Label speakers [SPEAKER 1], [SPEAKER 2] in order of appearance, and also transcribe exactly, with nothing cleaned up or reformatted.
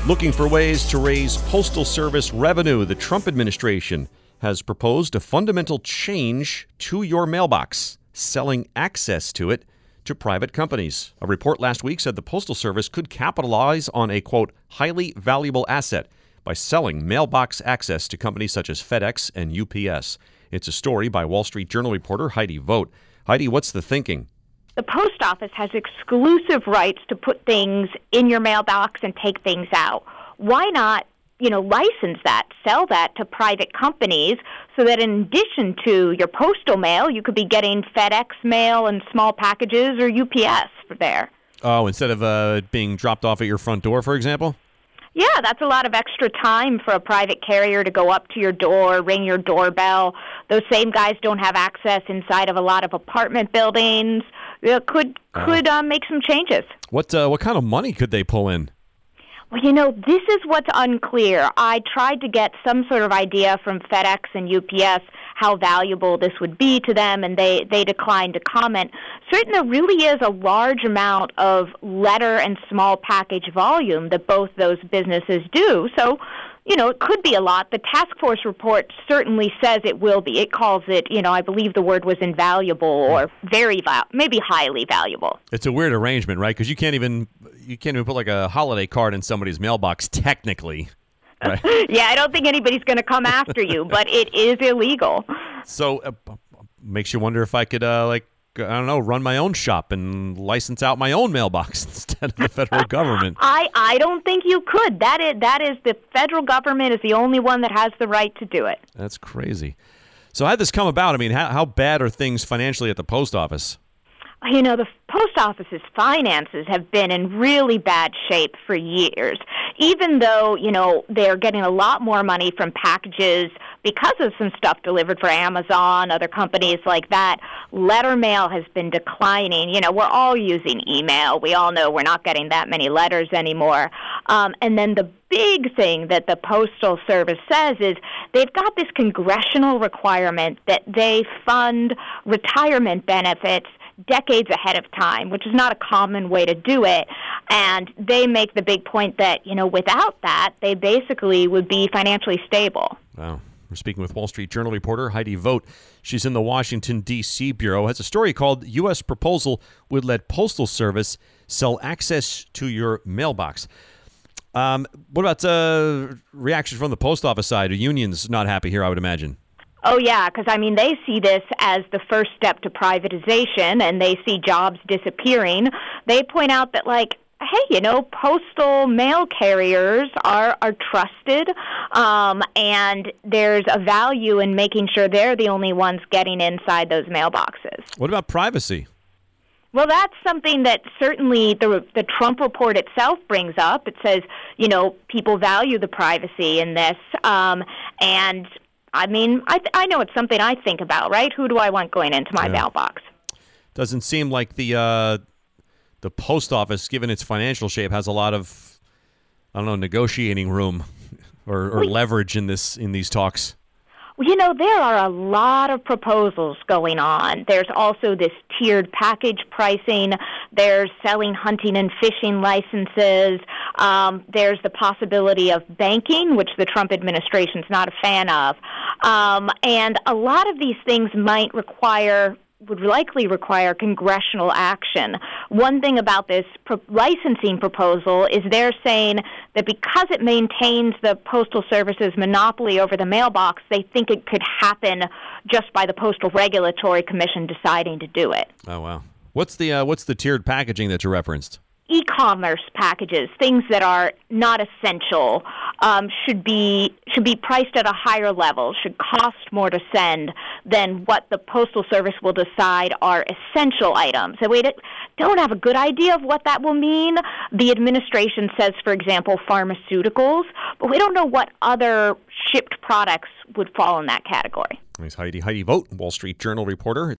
[SPEAKER 1] Looking for ways to raise Postal Service revenue, the Trump administration has proposed a fundamental change to your mailbox, selling access to it to private companies. A report last week said the Postal Service could capitalize on a, quote, highly valuable asset by selling mailbox access to companies such as FedEx and U P S. It's a story by Wall Street Journal reporter Heidi Vogt. Heidi, what's the thinking?
[SPEAKER 2] The post office has exclusive rights to put things in your mailbox and take things out. Why not, you know, license that, sell that to private companies so that in addition to your postal mail, you could be getting FedEx mail and small packages or U P S for there.
[SPEAKER 1] Oh, instead of uh, being dropped off at your front door, for example?
[SPEAKER 2] Yeah, that's a lot of extra time for a private carrier to go up to your door, ring your doorbell. Those same guys don't have access inside of a lot of apartment buildings. It could could uh, make some changes.
[SPEAKER 1] What uh, what kind of money could they pull in?
[SPEAKER 2] Well, you know, this is what's unclear. I tried to get some sort of idea from FedEx and U P S how valuable this would be to them, and they, they declined to comment. Certainly, there really is a large amount of letter and small package volume that both those businesses do. So, you know, it could be a lot. The task force report certainly says it will be. It calls it, you know, I believe the word was invaluable or very, val- maybe highly valuable.
[SPEAKER 1] It's a weird arrangement, right? Because you can't even you can't even put like a holiday card in somebody's mailbox, technically. Right?
[SPEAKER 2] Yeah, I don't think anybody's going to come after you, but it is illegal.
[SPEAKER 1] So, uh, makes you wonder if I could, uh, like, I don't know, run my own shop and license out my own mailbox instead of the federal government.
[SPEAKER 2] I, I don't think you could. That is, that is the federal government is the only one that has the right to do it.
[SPEAKER 1] That's crazy. So how'd this come about? I mean, how, how bad are things financially at the post office?
[SPEAKER 2] You know, the post office's finances have been in really bad shape for years. Even though, you know, they're getting a lot more money from packages because of some stuff delivered for Amazon, other companies like that, letter mail has been declining. You know, we're all using email. We all know we're not getting that many letters anymore. Um, and then the big thing that the Postal Service says is they've got this congressional requirement that they fund retirement benefits decades ahead of time, which is not a common way to do it. And they make the big point that, you know, without that, they basically would be financially stable.
[SPEAKER 1] Wow. We're speaking with Wall Street Journal reporter Heidi Vogt. She's in the Washington, D C bureau. Has a story called U S Proposal Would Let Postal Service Sell Access to Your Mailbox. Um, what about uh, reactions from the post office side? Are unions not happy here, I would imagine?
[SPEAKER 2] Oh, yeah, because, I mean, they see this as the first step to privatization, and they see jobs disappearing. They point out that, like, hey, you know, postal mail carriers are, are trusted, um, and there's a value in making sure they're the only ones getting inside those mailboxes.
[SPEAKER 1] What about privacy?
[SPEAKER 2] Well, that's something that certainly the the Trump report itself brings up. It says, you know, people value the privacy in this, um, and I mean, I I know it's something I think about, right? Who do I want going into my yeah. mailbox?
[SPEAKER 1] Doesn't seem like the uh, the post office, given its financial shape, has a lot of, I don't know, negotiating room or, or well, leverage in this in these talks.
[SPEAKER 2] Well, you know, there are a lot of proposals going on. There's also this tiered package pricing. There's selling hunting and fishing licenses. Um, there's the possibility of banking, which the Trump administration's not a fan of. Um, and a lot of these things might require would likely require congressional action. One thing about this pro- licensing proposal is they're saying that because it maintains the Postal Service's monopoly over the mailbox, they think it could happen just by the Postal Regulatory Commission deciding to do it.
[SPEAKER 1] Oh, wow. What's the uh, what's the tiered packaging that you referenced?
[SPEAKER 2] E-commerce packages, things that are not essential, um, should be should be priced at a higher level, should cost more to send than what the Postal Service will decide are essential items. So we don't have a good idea of what that will mean. The administration says, for example, pharmaceuticals, but we don't know what other shipped products would fall in that category.
[SPEAKER 1] Thanks, Heidi. Heidi Vogt, Wall Street Journal reporter.